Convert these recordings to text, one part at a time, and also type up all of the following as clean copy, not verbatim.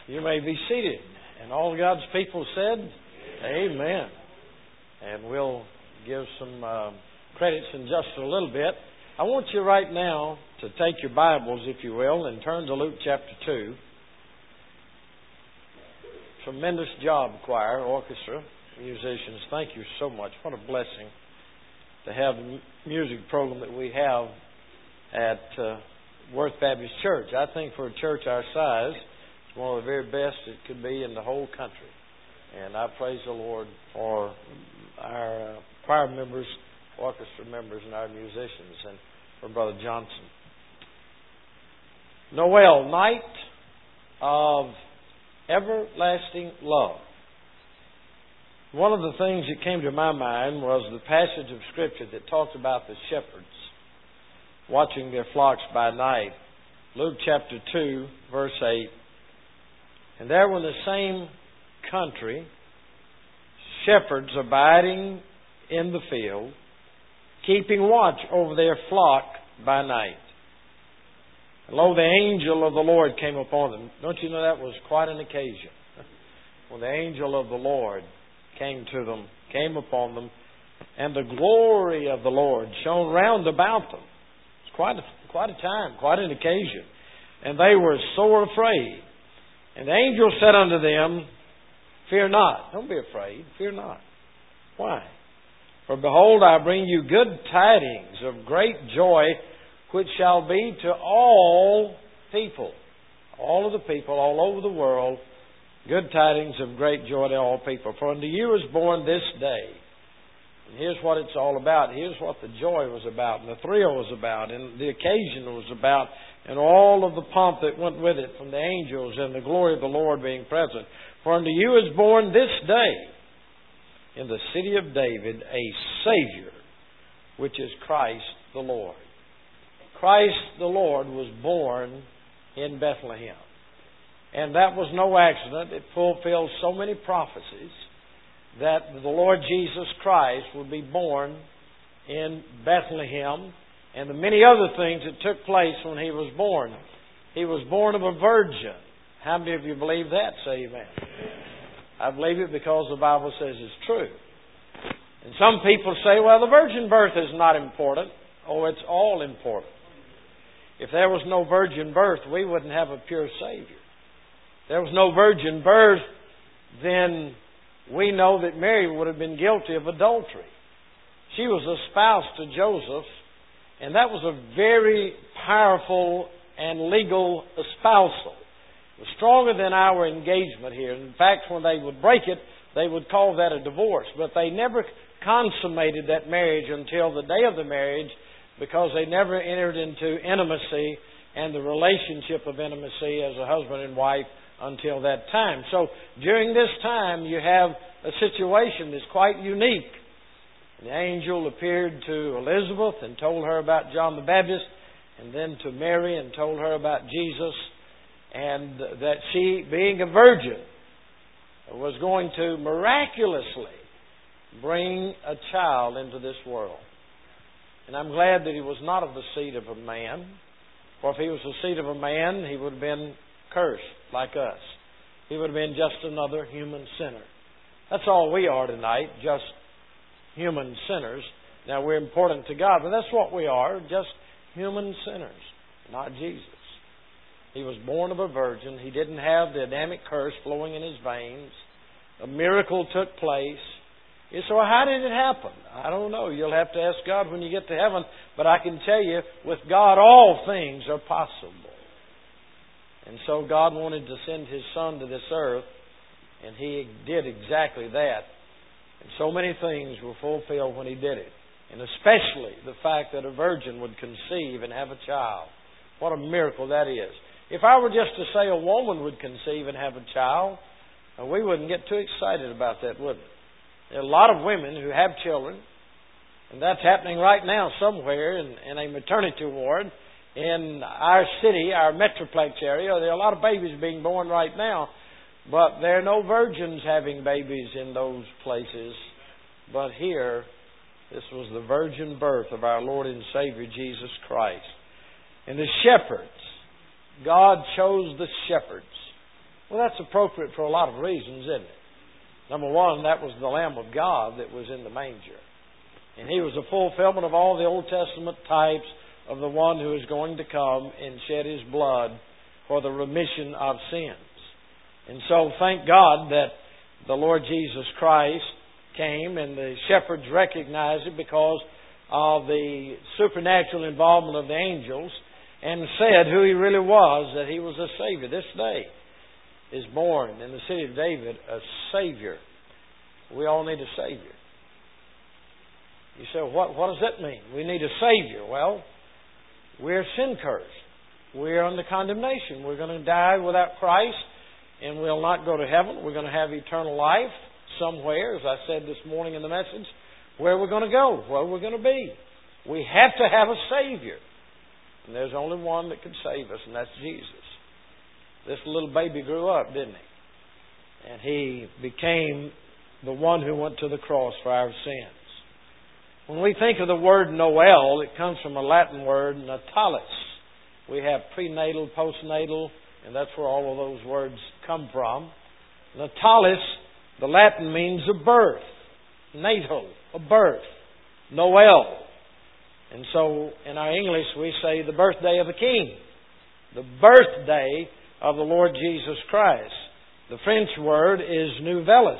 You may be seated. And all God's people said, Amen. And we'll give some credits in just a little bit. I want you right now to take your Bibles, if you will, and turn to Luke chapter 2. Tremendous job, choir, orchestra, musicians. Thank you so much. What a blessing to have the music program that we have at Worth Baptist Church. I think for a church our size, it's one of the very best it could be in the whole country. And I praise the Lord for our choir members, orchestra members, and our musicians, and for Brother Johnson. Noel, night of everlasting love. One of the things that came to my mind was the passage of Scripture that talks about the shepherds watching their flocks by night. Luke chapter 2, verse 8. And there were in the same country shepherds abiding in the field, keeping watch over their flock by night. And lo, the angel of the Lord came upon them. Don't you know that was quite an occasion? When the angel of the Lord came to them, came upon them, and the glory of the Lord shone round about them. It's quite a time, quite an occasion. And they were sore afraid. And the angel said unto them, Fear not. Don't be afraid. Fear not. Why? For behold, I bring you good tidings of great joy, which shall be to all people. All of the people, all over the world, good tidings of great joy to all people. For unto you is born this day. And here's what it's all about. Here's what the joy was about, and the thrill was about, and the occasion was about, and all of the pomp that went with it from the angels and the glory of the Lord being present. For unto you is born this day in the city of David a Savior, which is Christ the Lord. Christ the Lord was born in Bethlehem. And that was no accident. It fulfilled so many prophecies that the Lord Jesus Christ would be born in Bethlehem, and the many other things that took place when He was born. He was born of a virgin. How many of you believe that? Say amen. I believe it because the Bible says it's true. And some people say, well, the virgin birth is not important. Oh, it's all important. If there was no virgin birth, we wouldn't have a pure Savior. If there was no virgin birth, then we know that Mary would have been guilty of adultery. She was a spouse to Joseph, and that was a very powerful and legal espousal. It was stronger than our engagement here. In fact, when they would break it, they would call that a divorce. But they never consummated that marriage until the day of the marriage, because they never entered into intimacy and the relationship of intimacy as a husband and wife until that time. So during this time, you have a situation that's quite unique. The angel appeared to Elizabeth and told her about John the Baptist, and then to Mary and told her about Jesus, and that she, being a virgin, was going to miraculously bring a child into this world. And I'm glad that he was not of the seed of a man, for if he was the seed of a man, he would have been cursed like us. He would have been just another human sinner. That's all we are tonight, just human sinners. Now, we're important to God, but that's what we are, just human sinners, not Jesus. He was born of a virgin. He didn't have the Adamic curse flowing in his veins. A miracle took place. You say, well, how did it happen? I don't know. You'll have to ask God when you get to heaven. But I can tell you, with God, all things are possible. And so God wanted to send His Son to this earth, and He did exactly that. And so many things were fulfilled when He did it. And especially the fact that a virgin would conceive and have a child. What a miracle that is. If I were just to say a woman would conceive and have a child, we wouldn't get too excited about that, would we? There are a lot of women who have children, and that's happening right now somewhere in a maternity ward in our city, our metroplex area. There are a lot of babies being born right now, but there are no virgins having babies in those places. But here, this was the virgin birth of our Lord and Savior Jesus Christ. And the shepherds, God chose the shepherds Well, that's appropriate for a lot of reasons, isn't it? Number one, that was the Lamb of God that was in the manger. And He was a fulfillment of all the Old Testament types of the one who is going to come and shed His blood for the remission of sins. And so thank God that the Lord Jesus Christ came and the shepherds recognized it because of the supernatural involvement of the angels and said who He really was, that He was a Savior. This day is born in the city of David a Savior. We all need a Savior. You say, what does that mean? We need a Savior. Well, we're sin cursed. We're under condemnation. We're going to die without Christ and we'll not go to heaven. We're going to have eternal life somewhere, as I said this morning in the message. Where we're going to go, where we're going to be. We have to have a Savior. And there's only one that can save us, and that's Jesus. This little baby grew up, didn't he? And He became the one who went to the cross for our sins. When we think of the word Noel, it comes from a Latin word, natalis. We have prenatal, postnatal, and that's where all of those words come from. Natalis, the Latin means a birth. Natal, a birth. Noel. And so in our English we say the birthday of a king. The birthday of the Lord Jesus Christ. The French word is nouvelles.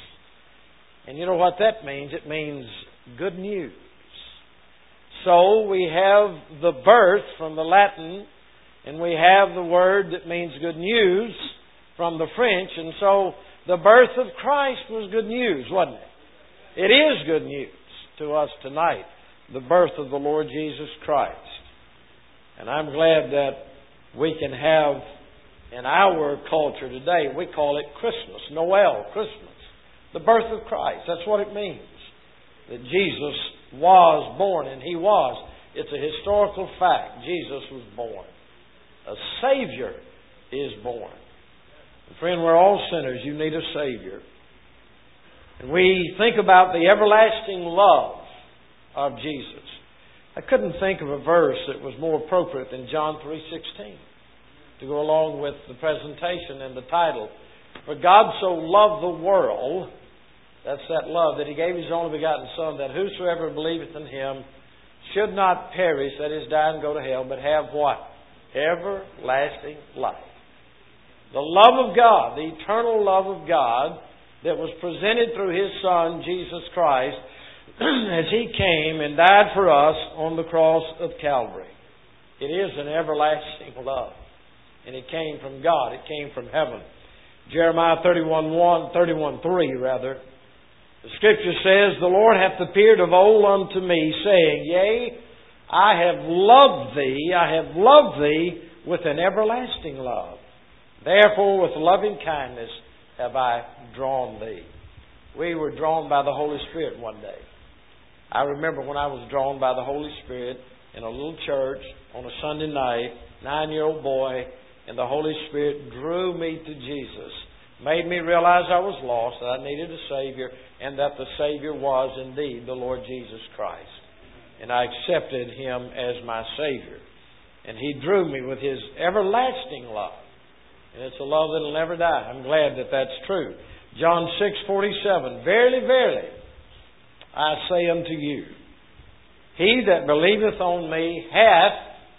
And you know what that means? It means good news. So we have the birth from the Latin, and we have the word that means good news from the French. And so the birth of Christ was good news, wasn't it? It is good news to us tonight, the birth of the Lord Jesus Christ. And I'm glad that we can have in our culture today, we call it Christmas, Noel, Christmas. The birth of Christ, that's what it means. That Jesus was born, and He was. It's a historical fact. Jesus was born. A Savior is born. And friend, we're all sinners. You need a Savior. And we think about the everlasting love of Jesus. I couldn't think of a verse that was more appropriate than John 3:16 to go along with the presentation and the title. For God so loved the world, that's that love, that He gave His only begotten Son, that whosoever believeth in Him should not perish, that is, die and go to hell, but have what? Everlasting life. The love of God, the eternal love of God that was presented through His Son, Jesus Christ, as He came and died for us on the cross of Calvary. It is an everlasting love. And it came from God. It came from heaven. Jeremiah 31:3 rather. The Scripture says, the Lord hath appeared of old unto me, saying, Yea, I have loved thee with an everlasting love. Therefore with loving kindness have I drawn thee. We were drawn by the Holy Spirit one day. I remember when I was drawn by the Holy Spirit in a little church on a Sunday night, 9-year-old boy, and the Holy Spirit drew me to Jesus. Made me realize I was lost, that I needed a Savior, and that the Savior was indeed the Lord Jesus Christ. And I accepted Him as my Savior. And He drew me with His everlasting love. And it's a love that will never die. I'm glad that that's true. John 6:47, Verily, verily, I say unto you, He that believeth on me hath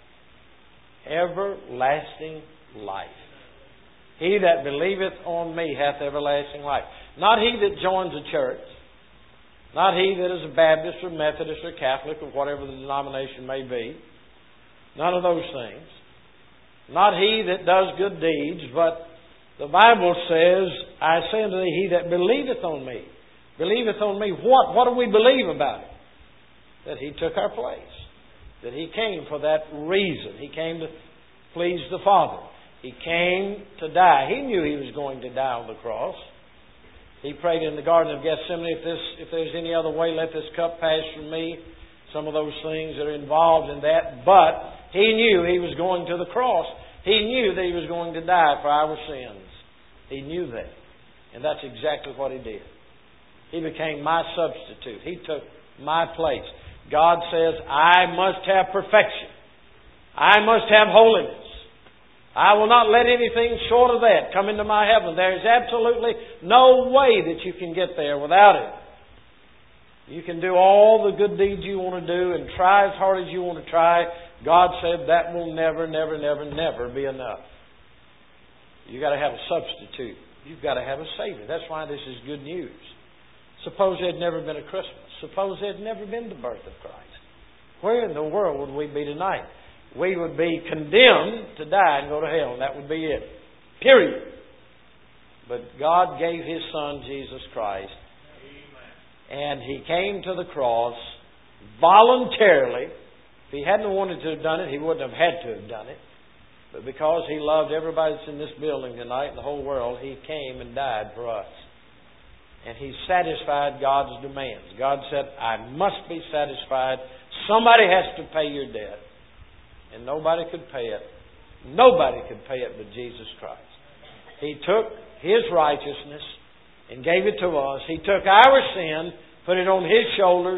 everlasting life. He that believeth on me hath everlasting life. Not he that joins a church. Not he that is a Baptist or Methodist or Catholic or whatever the denomination may be. None of those things. Not he that does good deeds, but the Bible says, I say unto thee, he that believeth on me. Believeth on me what? What do we believe about it? That He took our place. That He came for that reason. He came to please the Father. He came to die. He knew He was going to die on the cross. He prayed in the Garden of Gethsemane, if there's any other way, let this cup pass from me. Some of those things that are involved in that. But He knew He was going to the cross. He knew that He was going to die for our sins. He knew that. And that's exactly what He did. He became my substitute. He took my place. God says, I must have perfection. I must have holiness. I will not let anything short of that come into my heaven. There is absolutely no way that you can get there without it. You can do all the good deeds you want to do and try as hard as you want to try. God said that will never, never, never, never be enough. You've got to have a substitute. You've got to have a Savior. That's why this is good news. Suppose there had never been a Christmas. Suppose there had never been the birth of Christ. Where in the world would we be tonight? We would be condemned to die and go to hell, and that would be it. Period. But God gave His Son, Jesus Christ, and He came to the cross voluntarily. If He hadn't wanted to have done it, He wouldn't have had to have done it. But because He loved everybody that's in this building tonight and the whole world, He came and died for us. And He satisfied God's demands. God said, I must be satisfied. Somebody has to pay your debt. And nobody could pay it. Nobody could pay it but Jesus Christ. He took His righteousness and gave it to us. He took our sin, put it on His shoulders,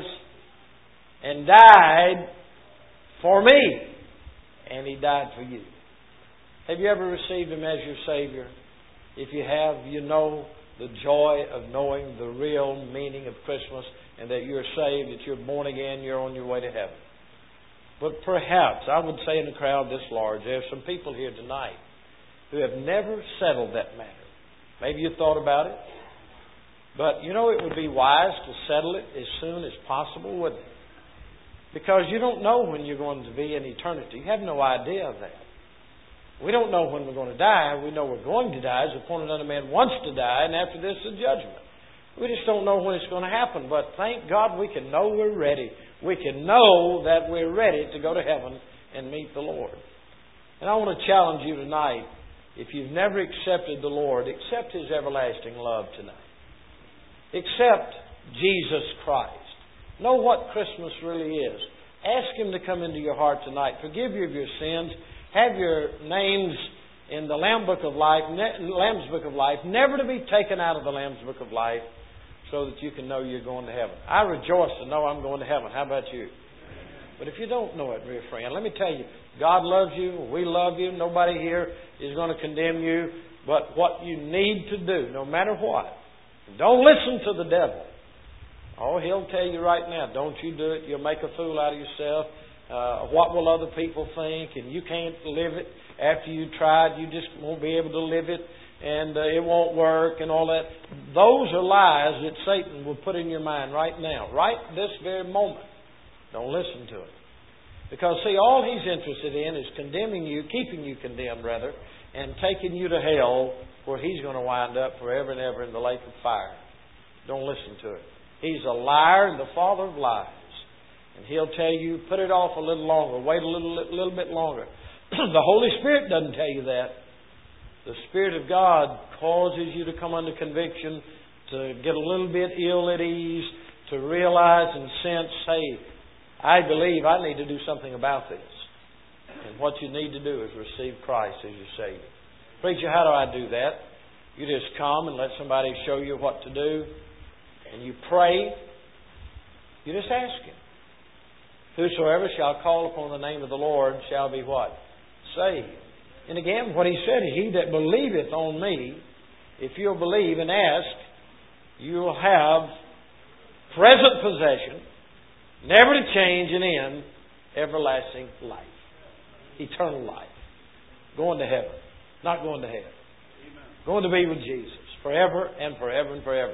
and died for me. And He died for you. Have you ever received Him as your Savior? If you have, you know the joy of knowing the real meaning of Christmas and that you're saved, that you're born again, you're on your way to heaven. But perhaps, I would say in a crowd this large, there are some people here tonight who have never settled that matter. Maybe you thought about it. But you know it would be wise to settle it as soon as possible, wouldn't it? Because you don't know when you're going to be in eternity. You have no idea of that. We don't know when we're going to die. We know we're going to die. As appointed unto man wants to die, and after this is judgment. We just don't know when it's going to happen. But thank God we can know we're ready. We can know that we're ready to go to heaven and meet the Lord. And I want to challenge you tonight, if you've never accepted the Lord, accept His everlasting love tonight. Accept Jesus Christ. Know what Christmas really is. Ask Him to come into your heart tonight. Forgive you of your sins. Have your names in the Lamb's Book of Life, never to be taken out of the Lamb's Book of Life, so that you can know you're going to heaven. I rejoice to know I'm going to heaven. How about you? But if you don't know it, dear friend, let me tell you, God loves you. We love you. Nobody here is going to condemn you. But what you need to do, no matter what, don't listen to the devil. Oh, he'll tell you right now, don't you do it. You'll make a fool out of yourself. What will other people think? And you can't live it. After you tried, you just won't be able to live it. And it won't work and all that. Those are lies that Satan will put in your mind right now, right this very moment. Don't listen to it. Because, see, all he's interested in is condemning you, keeping you condemned, rather, and taking you to hell where he's going to wind up forever and ever in the lake of fire. Don't listen to it. He's a liar and the father of lies. And he'll tell you, put it off a little longer, wait a little bit longer. The Holy Spirit doesn't tell you that. The Spirit of God causes you to come under conviction, to get a little bit ill at ease, to realize and sense, hey, I believe I need to do something about this. And what you need to do is receive Christ as your Savior. Preacher, how do I do that? You just come and let somebody show you what to do. And you pray. You just ask Him. Whosoever shall call upon the name of the Lord shall be what? Saved. And again, what He said, he that believeth on me, if you'll believe and ask, you'll have present possession, never to change and end, everlasting life. Eternal life. Going to heaven. Not going to hell. Amen. Going to be with Jesus. Forever and forever and forever.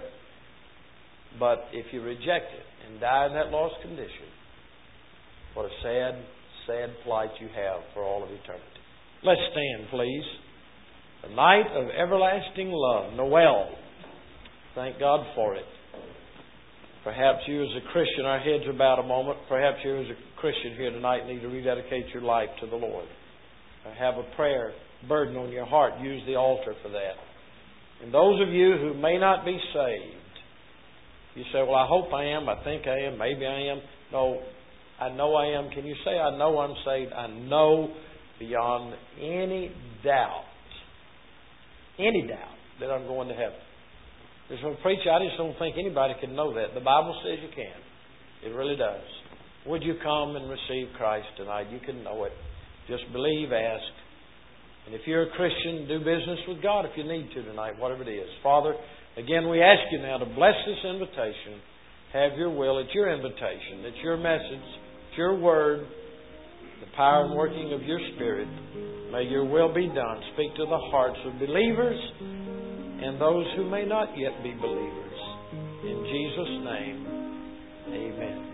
But if you reject it and die in that lost condition, what a sad, sad plight you have for all of eternity. Let's stand, please. The night of everlasting love. Noel. Thank God for it. Perhaps you as a Christian, our heads are bowed a moment. Perhaps you as a Christian here tonight need to rededicate your life to the Lord. Or have a prayer burden on your heart. Use the altar for that. And those of you who may not be saved, you say, well, I hope I am. I think I am. Maybe I am. No, I know I am. Can you say, I know I'm saved? I know beyond any doubt that I'm going to heaven. So, preacher, I just don't think anybody can know that. The Bible says you can. It really does. Would you come and receive Christ tonight? You can know it. Just believe, ask, And if you're a Christian, do business with God if you need to tonight, whatever it is. Father, again, we ask you now to bless this invitation. Have your will. It's your invitation. It's your message. It's your word. The power and working of your Spirit. May your will be done. Speak to the hearts of believers and those who may not yet be believers. In Jesus' name, amen.